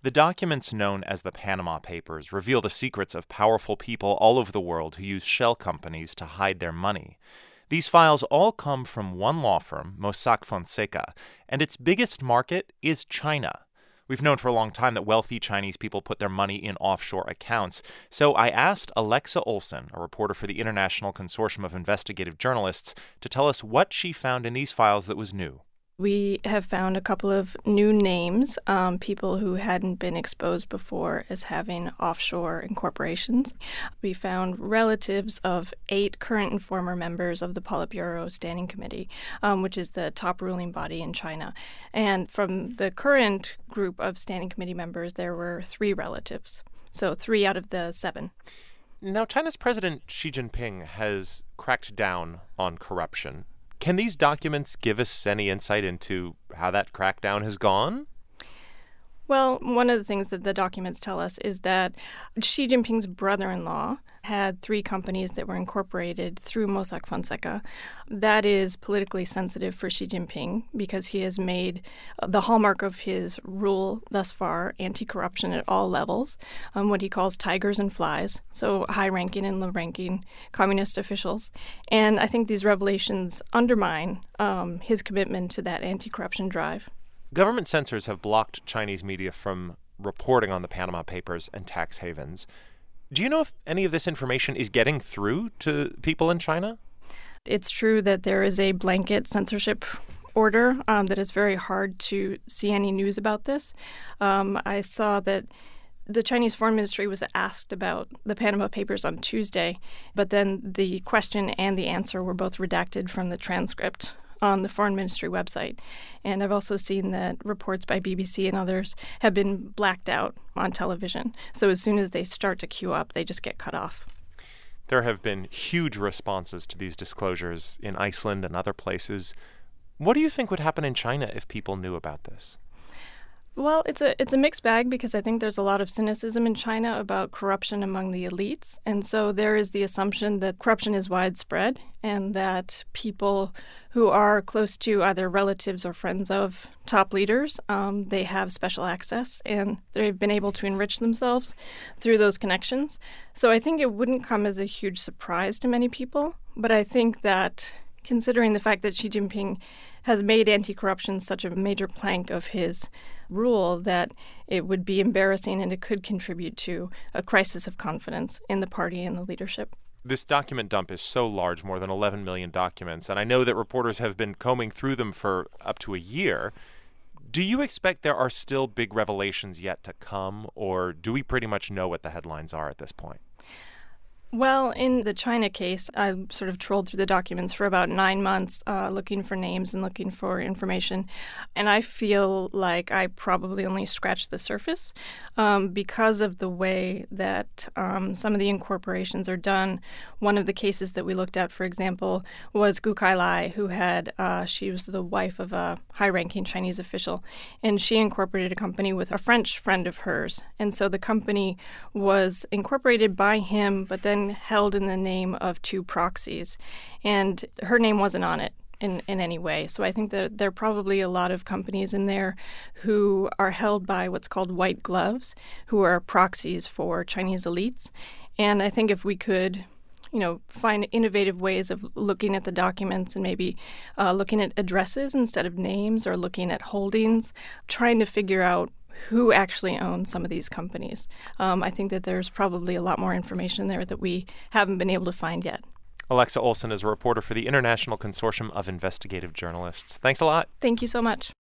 The documents known as the Panama Papers reveal the secrets of powerful people all over the world who use shell companies to hide their money. These files all come from one law firm, Mossack Fonseca, and its biggest market is China. We've known for a long time that wealthy Chinese people put their money in offshore accounts. So I asked Alexa Olson, a reporter for the International Consortium of Investigative Journalists, to tell us what she found in these files that was new. We have found a couple of new names, people who hadn't been exposed before as having offshore incorporations. We found relatives of 8 current and former members of the Politburo Standing Committee, which is the top ruling body in China. And from the current group of Standing Committee members, there were 3 relatives. So 3 out of the 7. Now, China's President Xi Jinping has cracked down on corruption. Can these documents give us any insight into how that crackdown has gone? Well, one of the things that the documents tell us is that Xi Jinping's brother-in-law had 3 companies that were incorporated through Mossack Fonseca. That is politically sensitive for Xi Jinping because he has made the hallmark of his rule thus far anti-corruption at all levels, what he calls tigers and flies, so high-ranking and low-ranking communist officials. And I think these revelations undermine his commitment to that anti-corruption drive. Government censors have blocked Chinese media from reporting on the Panama Papers and tax havens. Do you know if any of this information is getting through to people in China? It's true that there is a blanket censorship order that is very hard to see any news about this. I saw that the Chinese Foreign Ministry was asked about the Panama Papers on Tuesday, but then the question and the answer were both redacted from the transcript on the Foreign Ministry website. And I've also seen that reports by BBC and others have been blacked out on television. So as soon as they start to queue up, they just get cut off. There have been huge responses to these disclosures in Iceland and other places. What do you think would happen in China if people knew about this? Well, it's a mixed bag because I think there's a lot of cynicism in China about corruption among the elites. And so there is the assumption that corruption is widespread and that people who are close to either relatives or friends of top leaders, they have special access and they've been able to enrich themselves through those connections. So I think it wouldn't come as a huge surprise to many people. But I think that considering the fact that Xi Jinping has made anti-corruption such a major plank of his rule, that it would be embarrassing and it could contribute to a crisis of confidence in the party and the leadership. This document dump is so large, more than 11 million documents, and I know that reporters have been combing through them for up to a year. Do you expect there are still big revelations yet to come, or do we pretty much know what the headlines are at this point? Well, in the China case, I sort of trolled through the documents for about 9 months, looking for names and looking for information. And I feel like I probably only scratched the surface because of the way that some of the incorporations are done. One of the cases that we looked at, for example, was Gu Kailai, who she was the wife of a high-ranking Chinese official, and she incorporated a company with a French friend of hers. And so the company was incorporated by him, but then held in the name of 2 proxies, and her name wasn't on it in any way. So I think that there are probably a lot of companies in there who are held by what's called white gloves, who are proxies for Chinese elites. And I think if we could find innovative ways of looking at the documents and maybe looking at addresses instead of names, or looking at holdings, trying to figure out who actually owns some of these companies. I think that there's probably a lot more information there that we haven't been able to find yet. Alexa Olson is a reporter for the International Consortium of Investigative Journalists. Thanks a lot. Thank you so much.